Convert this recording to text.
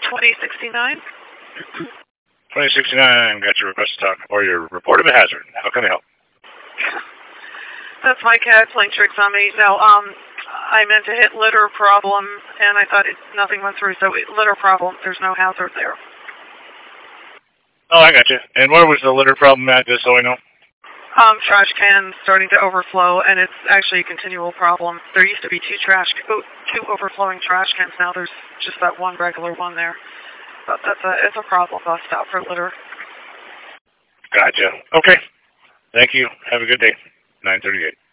2069. 2069, got your request to talk, or your report of a hazard. How can I help? That's my cat playing tricks on me. No, I meant to hit litter problem, and I thought nothing went through, so litter problem, there's no hazard there. Oh, I got you. And where was the litter problem at, just so I know? Trash can starting to overflow, and it's actually a continual problem. There used to be two overflowing trash cans. Now there's just that one regular one there. But it's a problem bust out for litter. Gotcha. Okay. Thank you. Have a good day. 9:38.